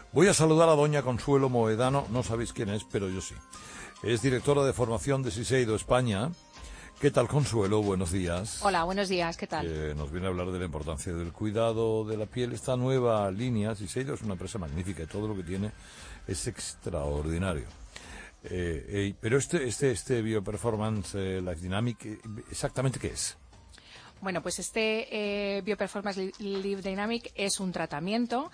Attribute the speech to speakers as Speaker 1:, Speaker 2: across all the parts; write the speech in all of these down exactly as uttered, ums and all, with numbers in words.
Speaker 1: Voy a saludar a doña Consuelo Moedano, no sabéis quién es, pero yo sí. Es directora de formación de Siseido España. ¿Qué tal, Consuelo? Buenos días.
Speaker 2: Hola, buenos días, ¿qué tal?
Speaker 1: Eh, nos viene a hablar de la importancia del cuidado de la piel. Esta nueva línea, Siseido es una empresa magnífica y todo lo que tiene es extraordinario. Eh, eh, pero este, este, este Bioperformance eh, Life Dynamic, eh, ¿exactamente qué es?
Speaker 2: Bueno, pues este eh, Bioperformance Life Dynamic es un tratamiento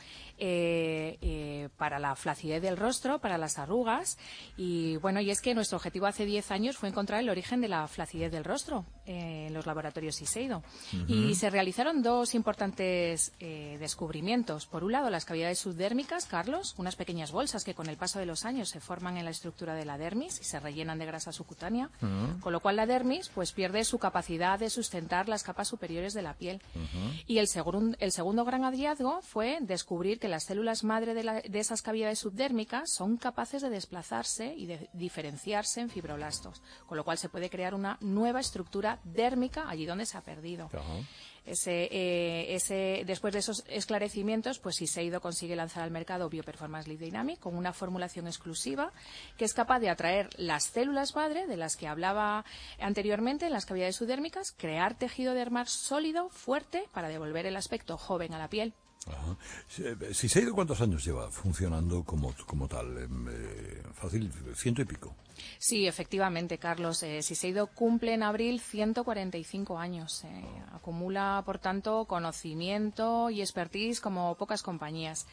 Speaker 2: eh, eh, para la flacidez del rostro, para las arrugas. Y bueno, y es que nuestro objetivo hace diez años fue encontrar el origen de la flacidez del rostro eh, en los laboratorios Siseido. Uh-huh. Y se realizaron dos importantes eh, descubrimientos. Por un lado, las cavidades subdérmicas, Carlos, unas pequeñas bolsas que con el paso de los años se forman en la estructura de la dermis y se rellenan de grasa subcutánea, uh-huh. con lo cual la dermis pues pierde su capacidad de sustentar las capas superiores de la piel. Uh-huh. Y el, segun, el segundo gran hallazgo fue descubrir que las células madre de, la, de esas cavidades subdérmicas son capaces de desplazarse y de diferenciarse en fibroblastos, con lo cual se puede crear una nueva estructura dérmica allí donde se ha perdido. Uh-huh. Ese, eh, ese, después de esos esclarecimientos, pues Siseido consigue lanzar al mercado Bioperformance Life Dynamic con una formulación exclusiva que es capaz de atraer las células madre de las que hablaba anteriormente en las cavidades subdérmicas, crear tejido dermal sólido, fuerte, para devolver el aspecto joven a la piel.
Speaker 1: Ajá. Siseido, ¿cuántos años lleva funcionando como, como tal? Eh, fácil, ciento y pico.
Speaker 2: Sí, efectivamente, Carlos. Eh, Siseido cumple en abril ciento cuarenta y cinco años. Eh, oh. Acumula, por tanto, conocimiento y expertise como pocas compañías.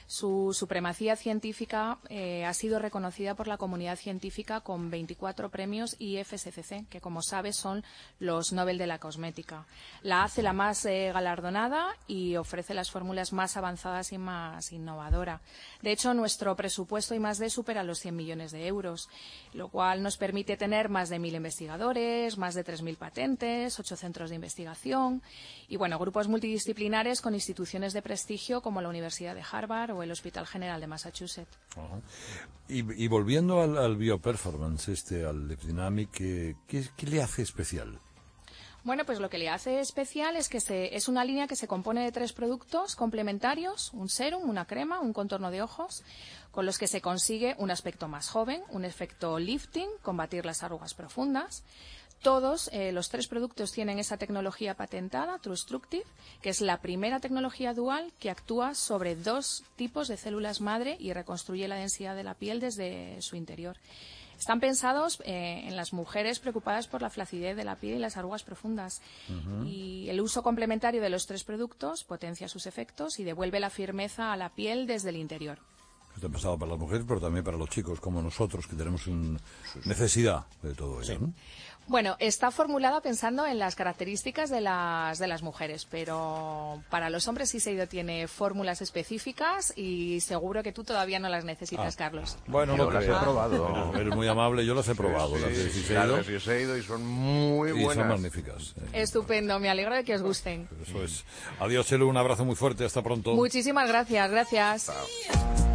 Speaker 2: Su supremacía científica eh, ha sido reconocida por la comunidad científica con veinticuatro premios I F S C C, que como sabes son los Nobel de la cosmética. La hace la más eh, galardonada y ofrece las fórmulas más avanzadas y más innovadoras. De hecho, nuestro presupuesto I más D supera los cien millones de euros, lo cual nos permite tener más de mil investigadores, más de tres mil patentes, ocho centros de investigación y bueno, grupos multidisciplinares con instituciones de prestigio como la Universidad de Harvard o el Hospital General de Massachusetts.
Speaker 1: Uh-huh. y, y volviendo al, al Bioperformance, este, al Life Dynamic, ¿qué, qué, qué le hace especial?
Speaker 2: Bueno, pues lo que le hace especial es que se, es una línea que se compone de tres productos complementarios, un serum, una crema, un contorno de ojos, con los que se consigue un aspecto más joven, un efecto lifting, combatir las arrugas profundas. Todos eh, los tres productos tienen esa tecnología patentada, TrueStructive, que es la primera tecnología dual que actúa sobre dos tipos de células madre y reconstruye la densidad de la piel desde su interior. Están pensados eh, en las mujeres preocupadas por la flacidez de la piel y las arrugas profundas. Uh-huh. Y el uso complementario de los tres productos potencia sus efectos y devuelve la firmeza a la piel desde el interior.
Speaker 1: Está pensado para las mujeres, pero también para los chicos como nosotros, que tenemos un necesidad de todo ello, sí. ¿no?
Speaker 2: Bueno, está formulada pensando en las características de las de las mujeres, pero para los hombres Siseido tiene fórmulas específicas y seguro que tú todavía no las necesitas, ah, Carlos.
Speaker 1: Bueno,
Speaker 3: yo
Speaker 1: no
Speaker 3: las
Speaker 1: creo.
Speaker 3: he probado.
Speaker 1: Eres, eres muy amable, yo las he probado,
Speaker 3: sí,
Speaker 1: las de
Speaker 3: sí,
Speaker 1: Siseido.
Speaker 3: Las de Siseido y son muy buenas.
Speaker 1: Y son magníficas.
Speaker 2: Estupendo, me alegro de que os gusten.
Speaker 1: Eso es. Adiós, Elu, un abrazo muy fuerte, hasta pronto.
Speaker 2: Muchísimas gracias, gracias.
Speaker 3: Chao.